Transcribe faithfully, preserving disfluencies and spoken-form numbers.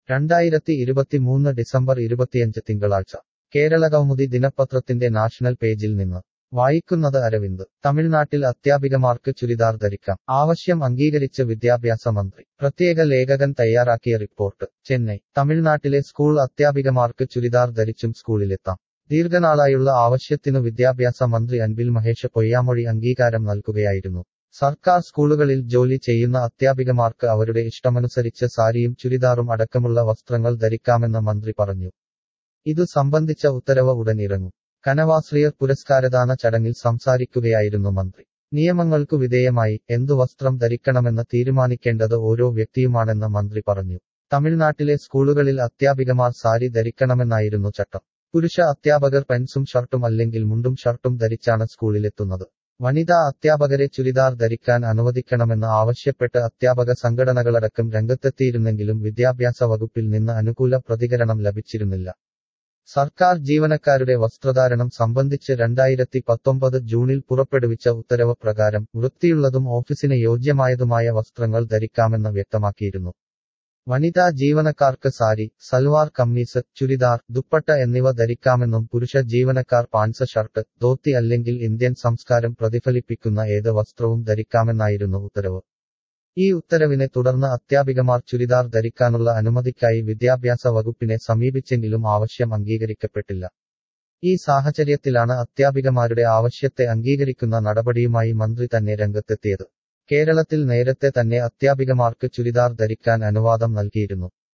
രണ്ടായിരത്തി ഇരുപത്തിമൂന്ന് ഡിസംബർ ഇരുപത്തിയഞ്ച് തിങ്കളാഴ്ച കേരള കൗമുദി ദിനപത്രത്തിന്റെ നാഷണൽ പേജിൽ നിന്ന് വായിക്കുന്നത് അരവിന്ദ്. തമിഴ്നാട്ടിൽ അധ്യാപികമാർക്ക് ചുരിദാർ ധരിക്കാം, ആവശ്യം അംഗീകരിച്ച് വിദ്യാഭ്യാസ മന്ത്രി. പ്രത്യേക ലേഖകൻ തയ്യാറാക്കിയ റിപ്പോർട്ട്. ചെന്നൈ. തമിഴ്നാട്ടിലെ സ്കൂൾ അധ്യാപികമാർക്ക് ചുരിദാർ ധരിച്ചും സ്കൂളിലെത്താം. ദീർഘനാളായുള്ള ആവശ്യത്തിനു വിദ്യാഭ്യാസ മന്ത്രി അൻബിൽ മഹേഷ് പൊയ്യാമൊഴി അംഗീകാരം നൽകുകയായിരുന്നു. സർക്കാർ സ്കൂളുകളിൽ ജോലി ചെയ്യുന്ന അധ്യാപികമാർക്ക് അവരുടെ ഇഷ്ടമനുസരിച്ച് സാരിയും ചുരിദാറും അടക്കമുള്ള വസ്ത്രങ്ങൾ ധരിക്കാമെന്ന് മന്ത്രി പറഞ്ഞു. ഇതു സംബന്ധിച്ച ഉത്തരവ് ഉടൻ ഇറങ്ങും. കനവാശ്രിയർ പുരസ്കാരദാന ചടങ്ങിൽ സംസാരിക്കുകയായിരുന്നു മന്ത്രി. നിയമങ്ങൾക്കു വിധേയമായി എന്തു വസ്ത്രം ധരിക്കണമെന്ന് തീരുമാനിക്കേണ്ടത് ഓരോ വ്യക്തിയുമാണെന്ന് മന്ത്രി പറഞ്ഞു. തമിഴ്നാട്ടിലെ സ്കൂളുകളിൽ അധ്യാപികമാർ സാരി ധരിക്കണമെന്നായിരുന്നു ചട്ടം. പുരുഷ അധ്യാപകർ പെൻസും ഷർട്ടും അല്ലെങ്കിൽ മുണ്ടും ഷർട്ടും ധരിച്ചാണ് സ്കൂളിലെത്തുന്നത്. വനിതാ അധ്യാപകരെ ചുരിദാർ ധരിക്കാൻ അനുവദിക്കണമെന്ന് ആവശ്യപ്പെട്ട് അധ്യാപക സംഘടനകളടക്കം രംഗത്തെത്തിയിരുന്നെങ്കിലും വിദ്യാഭ്യാസ വകുപ്പിൽ നിന്ന് അനുകൂല പ്രതികരണം ലഭിച്ചിരുന്നില്ല. സർക്കാർ ജീവനക്കാരുടെ വസ്ത്രധാരണം സംബന്ധിച്ച് രണ്ടായിരത്തി പത്തൊമ്പത് ജൂണിൽ പുറപ്പെടുവിച്ച ഉത്തരവ് പ്രകാരം വൃത്തിയുള്ളതും ഓഫീസിന് യോജ്യമായതുമായ വസ്ത്രങ്ങൾ ധരിക്കാമെന്ന് വ്യക്തമാക്കിയിരുന്നു. വനിതാ ജീവനക്കാർക്ക് സാരി, സൽവാർ കമ്മീസ്, ചുരിദാർ, ദുപ്പട്ട എന്നിവ ധരിക്കാമെന്നും പുരുഷ ജീവനക്കാർ പാൻസ്, ഷർട്ട്, ധോത്തി അല്ലെങ്കിൽ ഇന്ത്യൻ സംസ്കാരം പ്രതിഫലിപ്പിക്കുന്ന ഏത് വസ്ത്രവും ധരിക്കാമെന്നായിരുന്നു ഉത്തരവ്. ഈ ഉത്തരവിനെ തുടർന്ന് അധ്യാപികമാർ ചുരിദാർ ധരിക്കാനുള്ള അനുമതിക്കായി വിദ്യാഭ്യാസ വകുപ്പിനെ സമീപിച്ചെങ്കിലും ആവശ്യം അംഗീകരിക്കപ്പെട്ടില്ല. ഈ സാഹചര്യത്തിലാണ് അധ്യാപികമാരുടെ ആവശ്യത്തെ അംഗീകരിക്കുന്ന നടപടിയുമായി മന്ത്രി തന്നെ രംഗത്തെത്തിയത്. കേരളത്തിൽ നേരത്തെ തന്നെ അധ്യാപികമാർക്ക് ചുരിദാർ ധരിക്കാൻ അനുവാദം നൽകിയിരുന്നു.